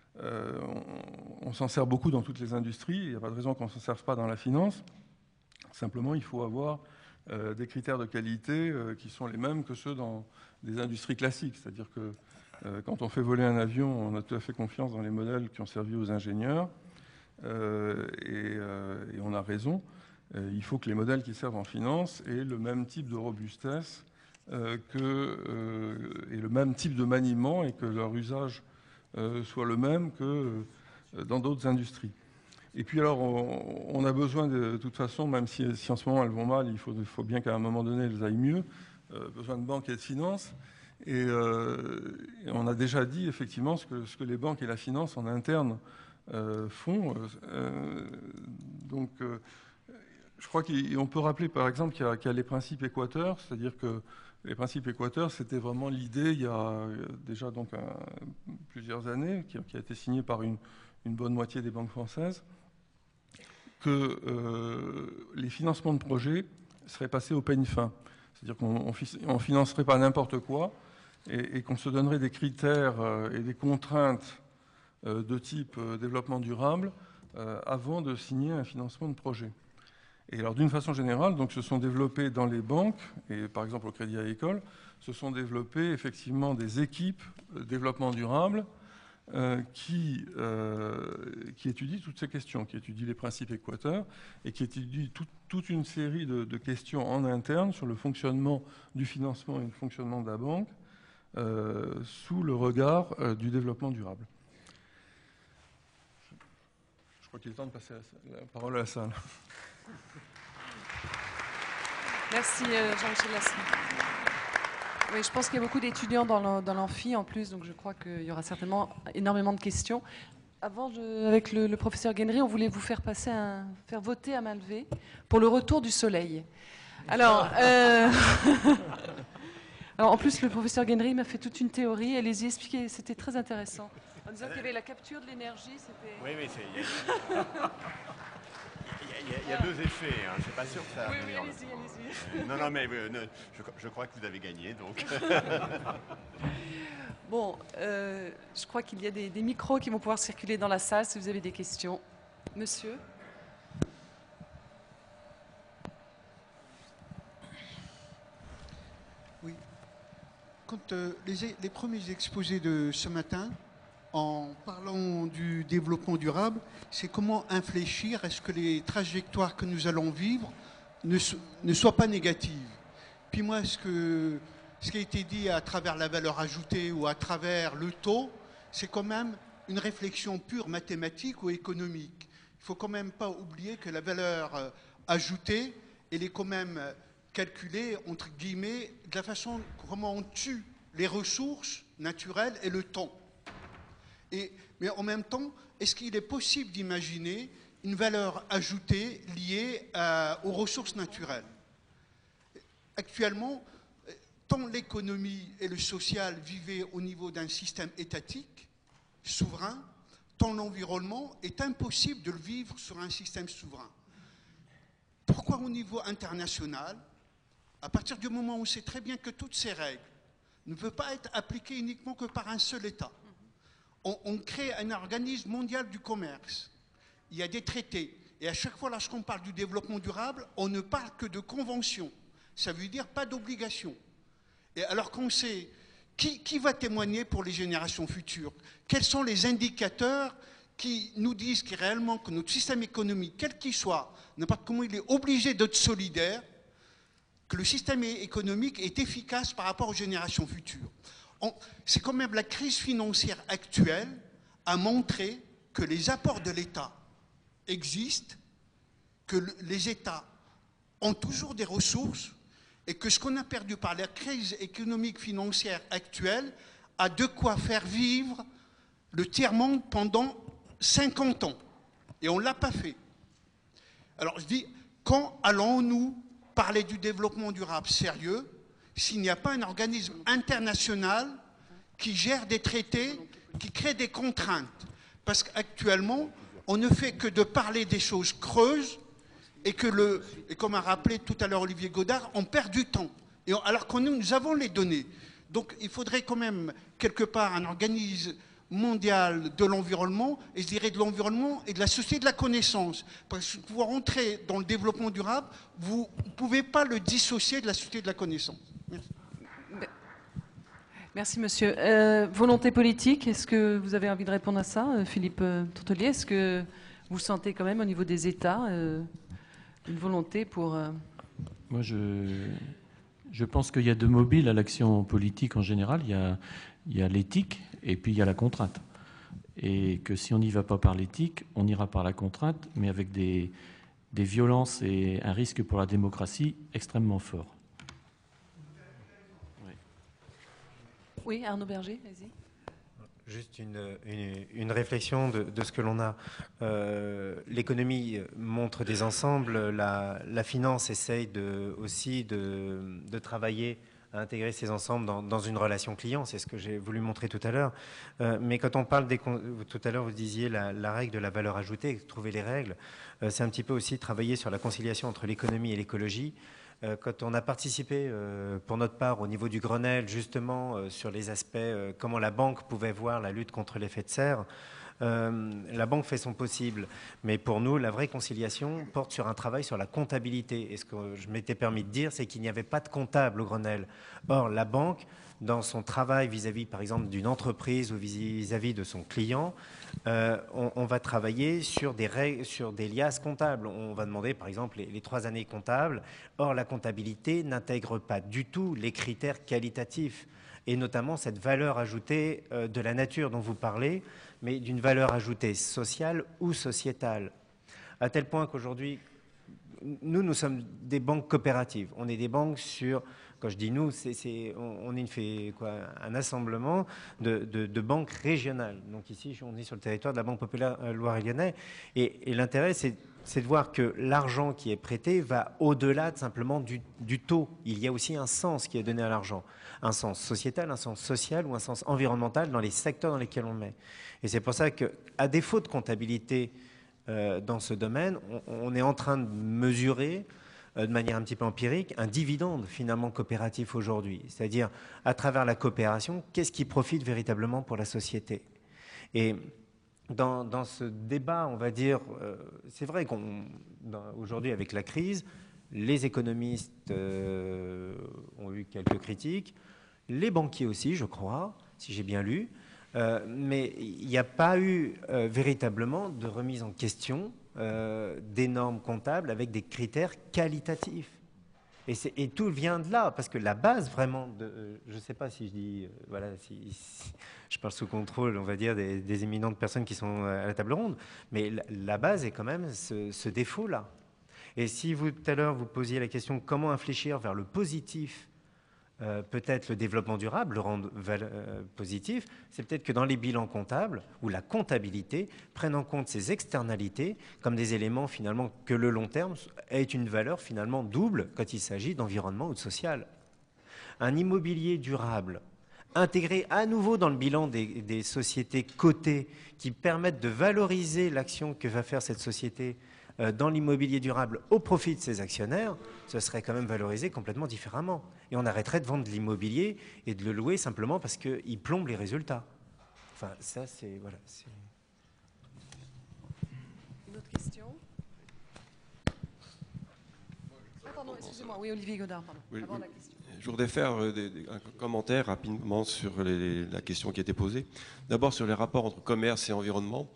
on s'en sert beaucoup dans toutes les industries. Il n'y a pas de raison qu'on ne s'en serve pas dans la finance. Simplement, il faut avoir des critères de qualité qui sont les mêmes que ceux dans des industries classiques. C'est-à-dire que quand on fait voler un avion, on a tout à fait confiance dans les modèles qui ont servi aux ingénieurs. Et on a raison. Il faut que les modèles qui servent en finance aient le même type de robustesse et le même type de maniement et que leur usage soit le même que dans d'autres industries. Et puis alors, on a besoin de toute façon, même si en ce moment elles vont mal, il faut bien qu'à un moment donné elles aillent mieux, besoin de banques et de finances. Et on a déjà dit effectivement ce que les banques et la finance en interne font. Donc, je crois qu'on peut rappeler par exemple qu'il y a les principes équateurs, c'est-à-dire que les principes équateurs, c'était vraiment l'idée il y a déjà donc plusieurs années, qui a été signée par une bonne moitié des banques françaises, que les financements de projets seraient passés au peigne fin. C'est-à-dire qu'on ne financerait pas n'importe quoi et qu'on se donnerait des critères et des contraintes de type développement durable avant de signer un financement de projet. Et alors, d'une façon générale, donc, se sont développés dans les banques, et par exemple au Crédit Agricole, se sont développés effectivement des équipes développement durable qui étudient toutes ces questions, qui étudient les principes équateurs et qui étudient toute une série de questions en interne sur le fonctionnement du financement et le fonctionnement de la banque sous le regard du développement durable. Je crois qu'il est temps de passer la parole à la salle. Merci Jean-Michel Lasson. Oui, je pense qu'il y a beaucoup d'étudiants dans l'amphi en plus, donc je crois qu'il y aura certainement énormément de questions. Avant, avec le professeur Guenry, on voulait vous faire voter à main levée pour le retour du soleil. Alors, alors en plus, le professeur Guenry m'a fait toute une théorie, elle les y expliquait, c'était très intéressant. En disant qu'il y avait la capture de l'énergie, c'était... Oui, il y a 2 effets, hein. Je ne suis pas sûr que ça... Oui, allez-y. Non, mais je crois que vous avez gagné, donc... Bon, je crois qu'il y a des micros qui vont pouvoir circuler dans la salle si vous avez des questions. Monsieur ? Oui. Quand les premiers exposés de ce matin, en parlant du développement durable, c'est comment infléchir à ce que les trajectoires que nous allons vivre ne soient pas négatives. Puis moi, ce qui a été dit à travers la valeur ajoutée ou à travers le taux, c'est quand même une réflexion pure mathématique ou économique. Il ne faut quand même pas oublier que la valeur ajoutée, elle est quand même calculée, entre guillemets, de la façon comment on tue les ressources naturelles et le temps. Mais en même temps, est-ce qu'il est possible d'imaginer une valeur ajoutée liée aux ressources naturelles? Actuellement, tant l'économie et le social vivaient au niveau d'un système étatique, souverain, tant l'environnement est impossible de le vivre sur un système souverain. Pourquoi au niveau international, à partir du moment où on sait très bien que toutes ces règles ne peuvent pas être appliquées uniquement que par un seul État, on crée un organisme mondial du commerce, il y a des traités, et à chaque fois lorsqu'on parle du développement durable, on ne parle que de conventions, ça veut dire pas d'obligation. Et alors qu'on sait qui va témoigner pour les générations futures, quels sont les indicateurs qui nous disent réellement que notre système économique, quel qu'il soit, n'importe comment il est obligé d'être solidaire, que le système économique est efficace par rapport aux générations futures. C'est quand même la crise financière actuelle a montré que les apports de l'État existent, que les États ont toujours des ressources et que ce qu'on a perdu par la crise économique financière actuelle a de quoi faire vivre le tiers-monde pendant 50 ans. Et on ne l'a pas fait. Alors je dis, quand allons-nous parler du développement durable sérieux s'il n'y a pas un organisme international qui gère des traités, qui crée des contraintes? Parce qu'actuellement, on ne fait que de parler des choses creuses et comme a rappelé tout à l'heure Olivier Godard, on perd du temps. Alors que nous avons les données. Donc il faudrait quand même, quelque part, un organisme mondial de l'environnement, et je dirais de l'environnement et de la société de la connaissance. Parce que pour rentrer dans le développement durable, vous ne pouvez pas le dissocier de la société de la connaissance. Merci. Merci, monsieur. Volonté politique, est-ce que vous avez envie de répondre à ça, Philippe Tourtellier? Est-ce que vous sentez quand même au niveau des États une volonté pour... Moi, je pense qu'il y a deux mobiles à l'action politique en général. Il y a l'éthique et puis il y a la contrainte. Et que si on n'y va pas par l'éthique, on ira par la contrainte, mais avec des violences et un risque pour la démocratie extrêmement fort. Oui, Arnaud Berger, vas-y. Juste une réflexion de ce que l'on a. L'économie montre des ensembles, la finance essaye aussi de travailler à intégrer ces ensembles dans une relation client, c'est ce que j'ai voulu montrer tout à l'heure. Mais quand on parle tout à l'heure vous disiez la règle de la valeur ajoutée, trouver les règles, c'est un petit peu aussi travailler sur la conciliation entre l'économie et l'écologie. Quand on a participé pour notre part au niveau du Grenelle justement sur les aspects, comment la banque pouvait voir la lutte contre l'effet de serre, la banque fait son possible, mais pour nous la vraie conciliation porte sur un travail sur la comptabilité, et ce que je m'étais permis de dire c'est qu'il n'y avait pas de comptable au Grenelle. Or la banque, dans son travail vis-à-vis par exemple d'une entreprise ou vis-à-vis de son client, on va travailler sur des règles, sur des liasses comptables. On va demander par exemple les 3 années comptables. Or la comptabilité n'intègre pas du tout les critères qualitatifs et notamment cette valeur ajoutée de la nature dont vous parlez, mais d'une valeur ajoutée sociale ou sociétale. À tel point qu'aujourd'hui, nous sommes des banques coopératives. On est des banques sur... Quand je dis nous, on fait un assemblement de banques régionales. Donc ici, on est sur le territoire de la Banque populaire Loire-et-Lyonnais. Et l'intérêt, c'est de voir que l'argent qui est prêté va au-delà de simplement du taux. Il y a aussi un sens qui est donné à l'argent. Un sens sociétal, un sens social ou un sens environnemental dans les secteurs dans lesquels on le met. Et c'est pour ça qu'à défaut de comptabilité dans ce domaine, on est en train de mesurer de manière un petit peu empirique, un dividende finalement coopératif aujourd'hui. C'est-à-dire, à travers la coopération, qu'est-ce qui profite véritablement pour la société? Et dans ce débat, on va dire, c'est vrai qu'aujourd'hui, avec la crise, les économistes ont eu quelques critiques, les banquiers aussi, je crois, si j'ai bien lu, mais il n'y a pas eu véritablement de remise en question des normes comptables avec des critères qualitatifs. Et tout vient de là, parce que la base vraiment, je ne sais pas si je dis, voilà, si je parle sous contrôle, on va dire, des éminentes personnes qui sont à la table ronde, mais la base est quand même ce défaut-là. Et si vous, tout à l'heure, vous posiez la question comment infléchir vers le positif, peut-être le développement durable, le rendre positif, c'est peut-être que dans les bilans comptables ou la comptabilité prennent en compte ces externalités comme des éléments finalement que le long terme ait une valeur finalement double quand il s'agit d'environnement ou de social. Un immobilier durable intégré à nouveau dans le bilan des sociétés cotées qui permettent de valoriser l'action que va faire cette société dans l'immobilier durable au profit de ses actionnaires, ce serait quand même valorisé complètement différemment. Et on arrêterait de vendre de l'immobilier et de le louer simplement parce qu'il plombe les résultats. Enfin, ça, c'est... Voilà, Une autre question? Ah, pardon, excusez-moi. Oui, Olivier Godard, pardon. Oui, Avant la question. je voudrais faire un commentaire rapidement sur la question qui a été posée. D'abord sur les rapports entre commerce et environnement.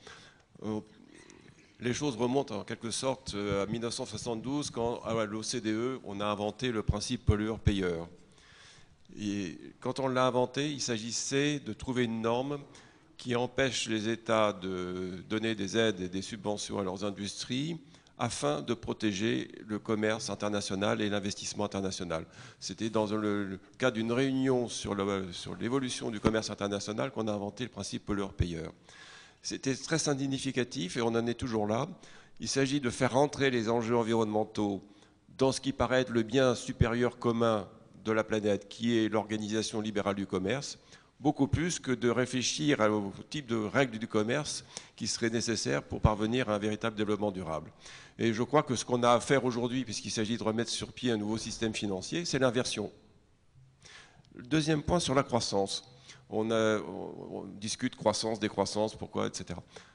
Les choses remontent en quelque sorte à 1972 quand à l'OCDE on a inventé le principe pollueur-payeur. Et quand on l'a inventé, il s'agissait de trouver une norme qui empêche les États de donner des aides et des subventions à leurs industries afin de protéger le commerce international et l'investissement international. C'était dans le cadre d'une réunion sur l'évolution du commerce international qu'on a inventé le principe pollueur-payeur. C'était très significatif et on en est toujours là. Il s'agit de faire rentrer les enjeux environnementaux dans ce qui paraît être le bien supérieur commun de la planète, qui est l'Organisation libérale du commerce, beaucoup plus que de réfléchir au type de règles du commerce qui seraient nécessaires pour parvenir à un véritable développement durable. Et je crois que ce qu'on a à faire aujourd'hui, puisqu'il s'agit de remettre sur pied un nouveau système financier, c'est l'inversion. Le deuxième point sur la croissance. On discute croissance, décroissance, pourquoi, etc.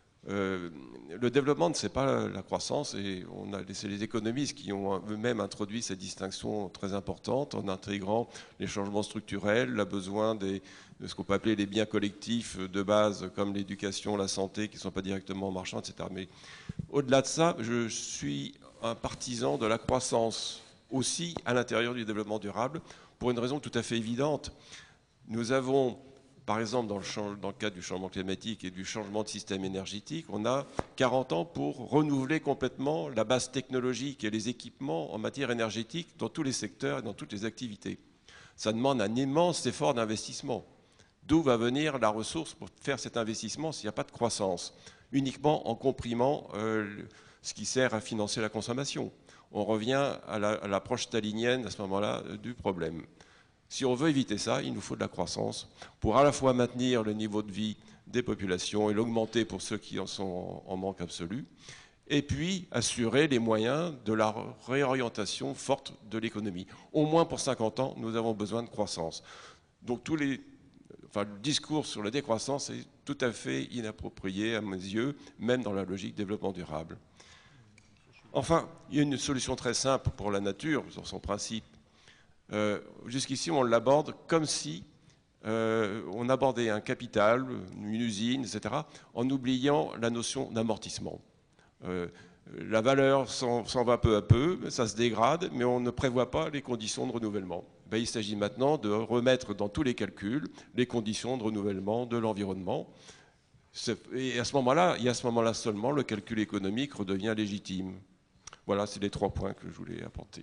Le développement ne c'est pas la croissance et c'est les économistes qui ont eux-mêmes introduit cette distinction très importante en intégrant les changements structurels, le besoin de ce qu'on peut appeler les biens collectifs de base comme l'éducation, la santé qui ne sont pas directement marchands, etc. Mais au-delà de ça, je suis un partisan de la croissance aussi à l'intérieur du développement durable pour une raison tout à fait évidente. Nous avons par exemple, dans le cadre du changement climatique et du changement de système énergétique, on a 40 ans pour renouveler complètement la base technologique et les équipements en matière énergétique dans tous les secteurs et dans toutes les activités. Ça demande un immense effort d'investissement. D'où va venir la ressource pour faire cet investissement s'il n'y a pas de croissance? Uniquement en comprimant ce qui sert à financer la consommation. On revient à l'approche stalinienne à ce moment-là du problème. Si on veut éviter ça, il nous faut de la croissance pour à la fois maintenir le niveau de vie des populations et l'augmenter pour ceux qui en sont en manque absolu, et puis assurer les moyens de la réorientation forte de l'économie. Au moins pour 50 ans, nous avons besoin de croissance. Donc le discours sur la décroissance est tout à fait inapproprié à mes yeux, même dans la logique développement durable. Enfin, il y a une solution très simple pour la nature, dans son principe. Jusqu'ici, on l'aborde comme si on abordait un capital, une usine, etc., en oubliant la notion d'amortissement. La valeur s'en va peu à peu, ça se dégrade, mais on ne prévoit pas les conditions de renouvellement. Il s'agit maintenant de remettre dans tous les calculs les conditions de renouvellement de l'environnement. Et à ce moment-là seulement, le calcul économique redevient légitime. Voilà, c'est les 3 points que je voulais apporter.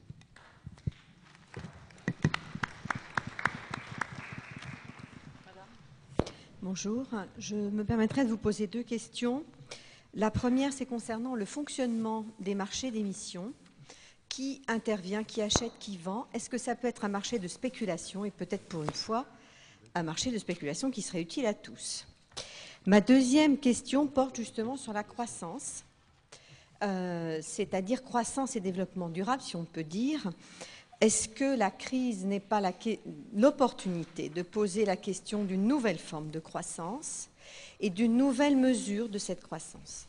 Bonjour, je me permettrai de vous poser 2 questions. La première, c'est concernant le fonctionnement des marchés d'émissions. Qui intervient, qui achète, qui vend? Est-ce que ça peut être un marché de spéculation et peut-être pour une fois un marché de spéculation qui serait utile à tous? Ma deuxième question porte justement sur la croissance, c'est-à-dire croissance et développement durable, si on peut dire. Est-ce que la crise n'est pas l'opportunité de poser la question d'une nouvelle forme de croissance et d'une nouvelle mesure de cette croissance?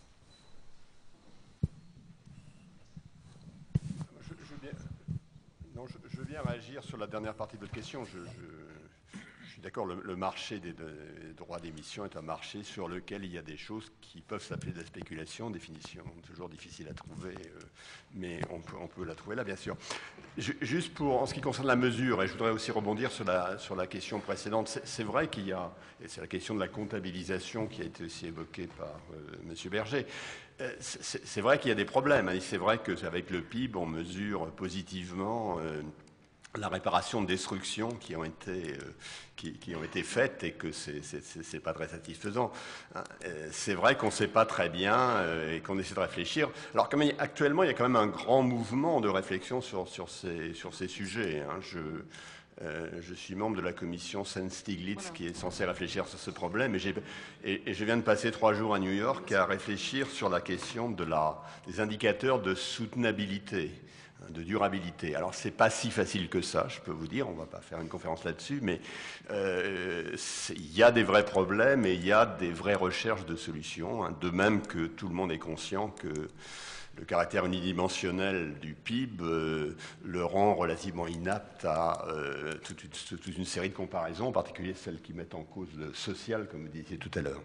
Je veux bien réagir sur la dernière partie de votre question. suis d'accord, le marché des droits d'émission est un marché sur lequel il y a des choses qui peuvent s'appeler de la spéculation, définition toujours difficile à trouver, mais on peut la trouver là, bien sûr. Juste en ce qui concerne la mesure, et je voudrais aussi rebondir sur la question précédente, c'est vrai qu'il y a, et c'est la question de la comptabilisation qui a été aussi évoquée par M. Berger, c'est vrai qu'il y a des problèmes, et c'est vrai qu'avec le PIB, on mesure positivement la réparation de destructions qui ont été faites et que c'est pas très satisfaisant. C'est vrai qu'on ne sait pas très bien et qu'on essaie de réfléchir. Alors actuellement, il y a quand même un grand mouvement de réflexion sur ces sujets. Hein. Je suis membre de la commission Senn-Stiglitz qui est censée réfléchir sur ce problème et je viens de passer 3 jours à New York à réfléchir sur la question des indicateurs de soutenabilité, de durabilité. Alors, c'est pas si facile que ça, je peux vous dire, on va pas faire une conférence là-dessus, mais il y a des vrais problèmes et il y a des vraies recherches de solutions, hein, de même que tout le monde est conscient que le caractère unidimensionnel du PIB le rend relativement inapte à toute une série de comparaisons, en particulier celles qui mettent en cause le social, comme vous disiez tout à l'heure.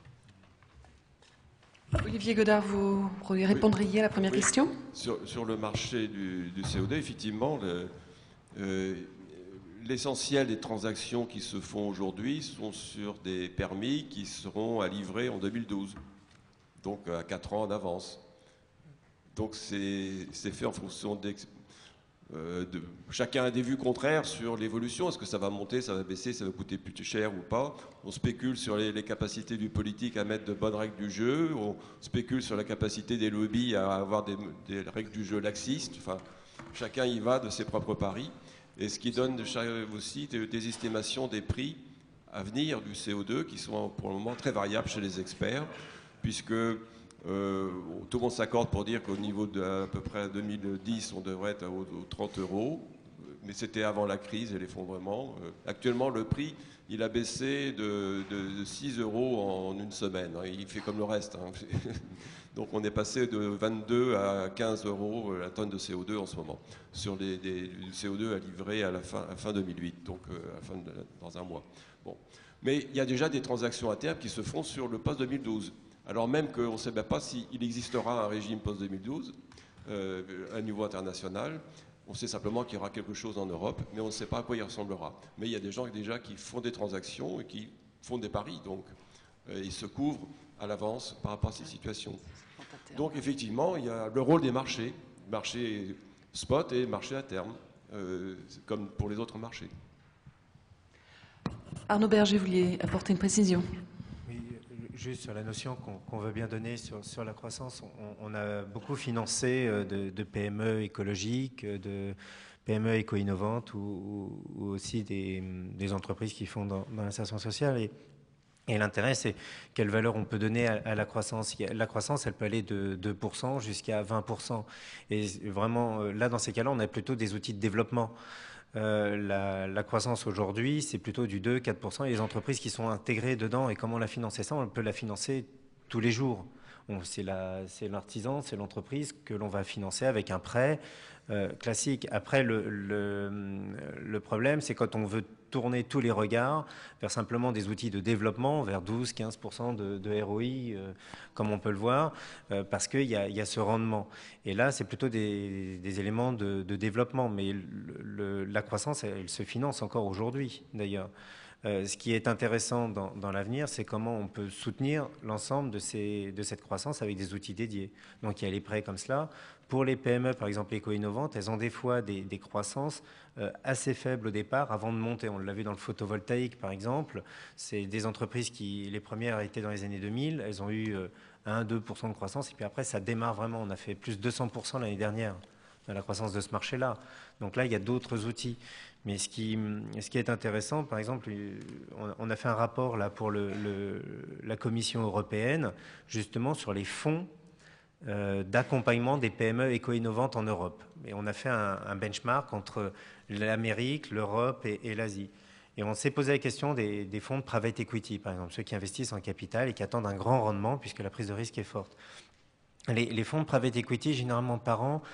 Olivier Godard, vous répondriez à la première question ? Sur le marché du CO2, effectivement, l'essentiel des transactions qui se font aujourd'hui sont sur des permis qui seront à livrer en 2012, donc à 4 ans en avance. Donc c'est fait en fonction chacun a des vues contraires sur l'évolution. Est-ce que ça va monter, ça va baisser, ça va coûter plus cher ou pas? On spécule sur les capacités du politique à mettre de bonnes règles du jeu. On spécule sur la capacité des lobbies à avoir des règles du jeu laxistes. Enfin, chacun y va de ses propres paris. Et ce qui donne aussi des estimations des prix à venir du CO2 qui sont pour le moment très variables chez les experts, puisque tout le monde s'accorde pour dire qu'au niveau d'à peu près 2010, on devrait être aux 30 €, mais c'était avant la crise et l'effondrement. Actuellement, le prix, il a baissé de 6 € en une semaine. Il fait comme le reste. Hein. Donc on est passé de 22 à 15 € la tonne de CO2 en ce moment, sur du CO2 à livrer à fin 2008, donc dans un mois. Bon. Mais il y a déjà des transactions à terme qui se font sur le post-2012. Alors même qu'on ne sait même pas s'il existera un régime post-2012 à niveau international. On sait simplement qu'il y aura quelque chose en Europe, mais on ne sait pas à quoi il ressemblera. Mais il y a des gens déjà qui font des transactions et qui font des paris, donc ils se couvrent à l'avance par rapport à ces situations. Donc effectivement, il y a le rôle des marchés spot et marché à terme, comme pour les autres marchés. Arnaud Berger, vous vouliez apporter une précision ? Juste sur la notion qu'on veut bien donner sur la croissance, on a beaucoup financé de PME écologiques, de PME éco-innovantes ou aussi des entreprises qui font dans l'insertion sociale. Et l'intérêt, c'est quelle valeur on peut donner à la croissance. La croissance, elle peut aller de 2% jusqu'à 20%. Et vraiment, là, dans ces cas-là, on a plutôt des outils de développement. La croissance aujourd'hui, c'est plutôt du 2-4%. Et les entreprises qui sont intégrées dedans, et comment la financer ça? On peut la financer tous les jours. C'est l'artisan, c'est l'entreprise que l'on va financer avec un prêt classique. Après, le problème, c'est quand on veut tourner tous les regards vers simplement des outils de développement, vers 12-15% de ROI, comme on peut le voir, parce qu'il y a ce rendement. Et là, c'est plutôt des éléments de développement. Mais la croissance, elle se finance encore aujourd'hui, d'ailleurs. Ce qui est intéressant dans l'avenir, c'est comment on peut soutenir l'ensemble de cette croissance avec des outils dédiés. Donc il y a les prêts comme cela. Pour les PME, par exemple, éco-innovantes, elles ont des fois des croissances assez faibles au départ avant de monter. On l'a vu dans le photovoltaïque, par exemple. C'est des entreprises qui, les premières étaient dans les années 2000. Elles ont eu 1-2% de croissance. Et puis après, ça démarre vraiment. On a fait plus de 200% l'année dernière dans la croissance de ce marché-là. Donc là, il y a d'autres outils. Mais ce qui est intéressant, par exemple, on a fait un rapport là pour la Commission européenne, justement sur les fonds d'accompagnement des PME éco-innovantes en Europe. Et on a fait un benchmark entre l'Amérique, l'Europe et l'Asie. Et on s'est posé la question des fonds de private equity, par exemple, ceux qui investissent en capital et qui attendent un grand rendement puisque la prise de risque est forte. Les fonds de private equity, généralement par an,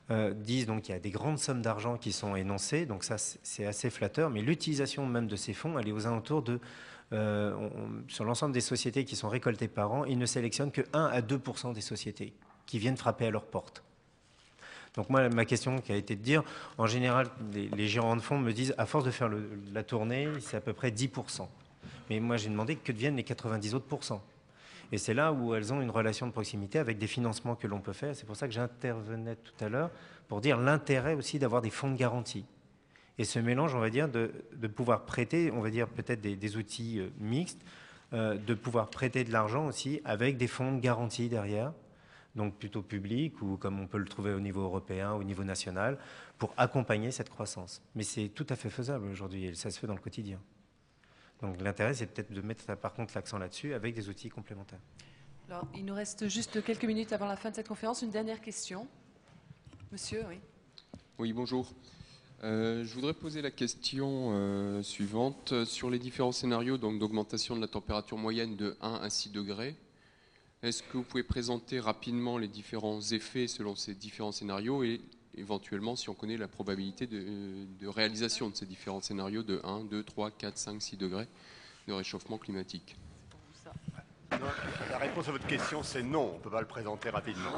disent donc qu'il y a des grandes sommes d'argent qui sont énoncées, donc ça c'est assez flatteur, mais l'utilisation même de ces fonds, elle est aux alentours de, sur l'ensemble des sociétés qui sont récoltées par an, ils ne sélectionnent que 1 à 2% des sociétés qui viennent frapper à leur porte. Donc moi, ma question qui a été de dire, en général, les gérants de fonds me disent, à force de faire la tournée, c'est à peu près 10%. Mais moi, j'ai demandé que deviennent les 90 autres pourcents. Et c'est là où elles ont une relation de proximité avec des financements que l'on peut faire. C'est pour ça que j'intervenais tout à l'heure pour dire l'intérêt aussi d'avoir des fonds de garantie. Et ce mélange, on va dire, de pouvoir prêter, on va dire peut-être des outils mixtes, de pouvoir prêter de l'argent aussi avec des fonds de garantie derrière, donc plutôt publics ou comme on peut le trouver au niveau européen, au niveau national, pour accompagner cette croissance. Mais c'est tout à fait faisable aujourd'hui et ça se fait dans le quotidien. Donc l'intérêt, c'est peut-être de mettre par contre l'accent là-dessus avec des outils complémentaires. Alors, il nous reste juste quelques minutes avant la fin de cette conférence. Une dernière question. Monsieur, oui. Oui, bonjour. Je voudrais poser la question suivante. Sur les différents scénarios d'augmentation de la température moyenne de 1 à 6 degrés, est-ce que vous pouvez présenter rapidement les différents effets selon ces différents scénarios et éventuellement si on connaît la probabilité de réalisation de ces différents scénarios de 1, 2, 3, 4, 5, 6 degrés de réchauffement climatique? Non, la réponse à votre question, c'est non. On ne peut pas le présenter rapidement.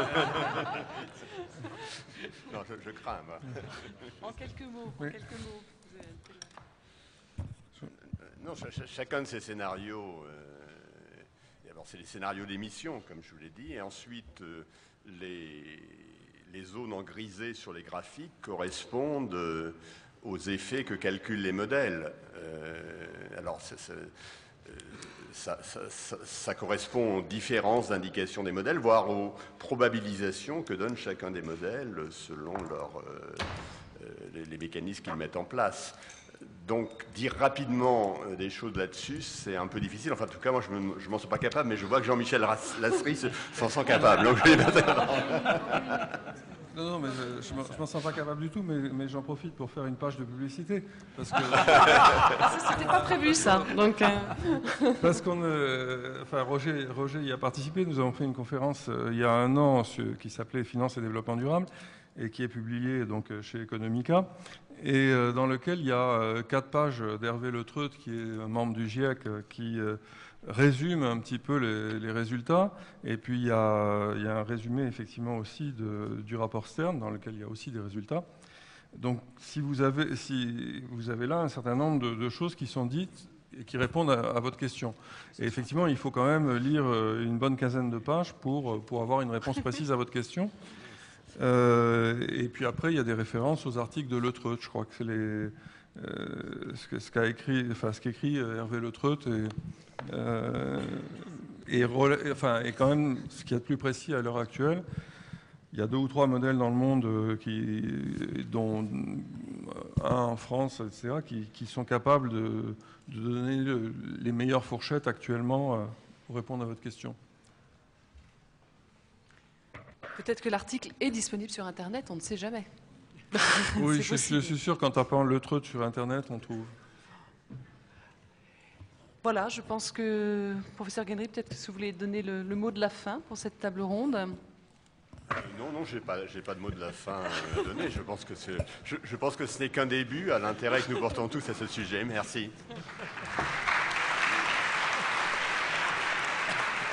Non, je crains. Moi. En quelques mots. Oui. Non, chacun de ces scénarios, d'abord c'est les scénarios d'émission, comme je vous l'ai dit, et ensuite les zones en grisé sur les graphiques correspondent aux effets que calculent les modèles. Alors, ça correspond aux différences d'indication des modèles, voire aux probabilisations que donne chacun des modèles selon les mécanismes qu'ils mettent en place. Donc, dire rapidement des choses là-dessus, c'est un peu difficile. Enfin, en tout cas, moi, je ne m'en sens pas capable, mais je vois que Jean-Michel Lasserie s'en sent capable. Donc, Non, mais je ne m'en sens pas capable du tout, mais j'en profite pour faire une page de publicité. Parce que Ça, c'était pas prévu, ça. Donc, parce Roger y a participé. Nous avons fait une conférence il y a un an qui s'appelait Finance et développement durable et qui est publiée donc, chez Economica et dans lequel il y a 4 pages d'Hervé Letreut, qui est un membre du GIEC, qui résume un petit peu les résultats. Et puis il y a un résumé effectivement aussi du rapport Stern, dans lequel il y a aussi des résultats. Donc si vous avez là un certain nombre de choses qui sont dites et qui répondent à votre question. Et effectivement, il faut quand même lire une bonne quinzaine de pages pour avoir une réponse précise à votre question. Et puis après, il y a des références aux articles de Letreut. Je crois que c'est ce qu'écrit Hervé Letreut et quand même ce qu'il y a de plus précis à l'heure actuelle. Il y a 2 ou 3 modèles dans le monde, dont un en France, etc., qui sont capables de donner les meilleures fourchettes actuellement pour répondre à votre question. peut-être que l'article est disponible sur Internet, on ne sait jamais. Oui, je suis sûr qu'en tapant Letreut sur Internet, on trouve. Voilà, je pense que, professeur Guenry, peut-être que si vous voulez donner le mot de la fin pour cette table ronde. Non, j'ai pas de mot de la fin à donner. Je pense que ce n'est qu'un début à l'intérêt que nous portons tous à ce sujet. Merci.